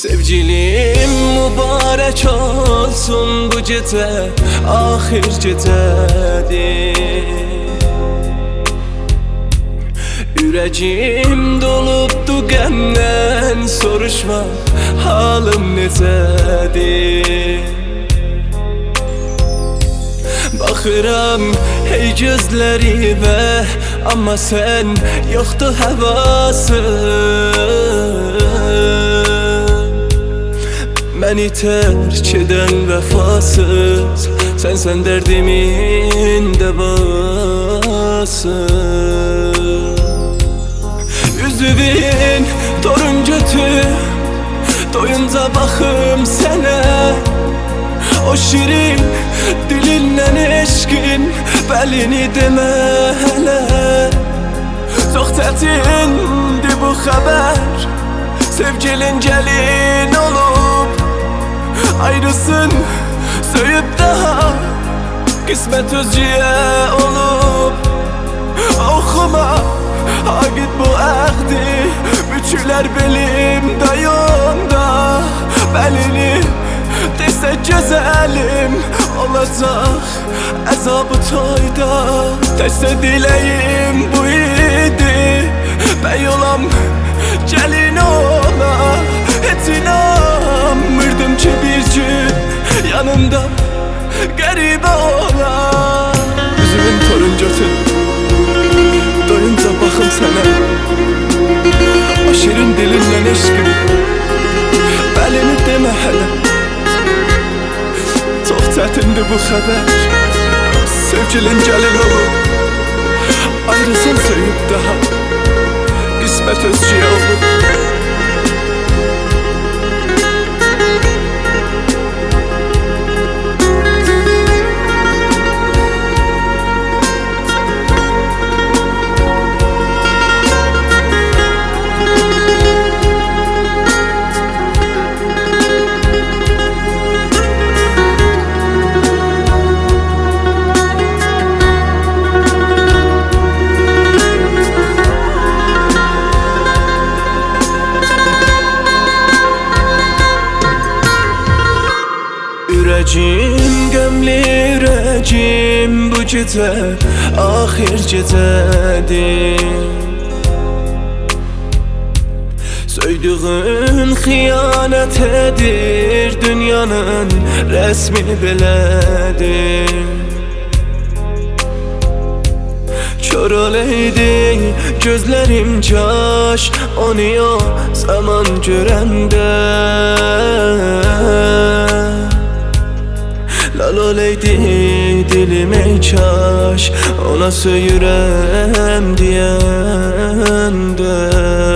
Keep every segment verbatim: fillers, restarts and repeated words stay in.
Sevgilim mübarek olsun, bu gece ahir gecedir. Yüreğim dolubdu qəmdən, soruşma halım necədir. Baxıram hey gözlərimə, amma sən yoxdur həvasın. Məni tərk edən vəfasız, sənsən dərdimin dəvası. Üzüvin torun götür, doyunca baxım sənə. O şirin dilindən eşqin bəlini demə hələ. Çox çətindir bu xəbər, sevgilin gəlin olub. Ayrısın söyüb daha, qismət özcüyə olub. Oxuma Agit bu əqdi, bükülər belim dayında. Bəlini desək gözəlim olacaq əzabı toyda. Təsə diləyim bu idi, bəy olam gəlin ola. Heç inanmırdım ki bir gün yanımda qəribə ola. Üzümün torun götür, doyunca baxım sənə. O şirin dilindən eşqim bəlini demə hələ. Çox çətindir bu xəbər, sevgilin gəlin olub. Ayrısın söyüb daha, qismət özcüyə olub. Ürəcim, gömlü ürəcim, bu gecə ahir gecədir. Söydüğün xiyanət edir, dünyanın rəsmi belədir. Kör oləydi gözlərim kaş, onu o zaman görəndə. Lal oləydi dilim ey kaş, ona söyürəm deyəndə.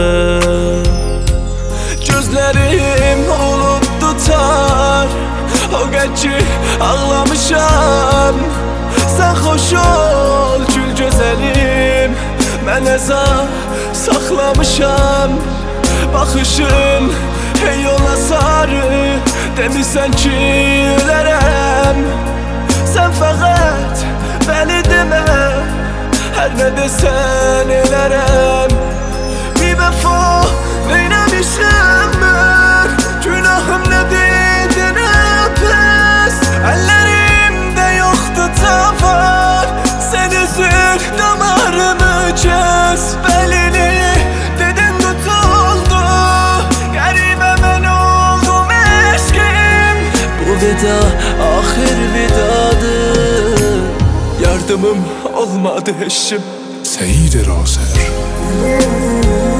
Gözlərim olub tutar, o qədki ağlamışam. Sən xoş ol gül gözəlim, mən əzab saxlamışam. Baxışın hey yola sarı, demirsən ki ölərəm. Sən fəqət bəni demə, hər nə desən elərəm. Bir vəfa neynəmişəm mən, günahım nədir nə pəs. Əllərimdə yoxdur tavar, sən üzür damarımı kəs. Bəlini dedin tutuldu, qəribə mən oldum eşqim. Bu vida ahir vidadır, yardımım olmadı eşim. Seyid Raser.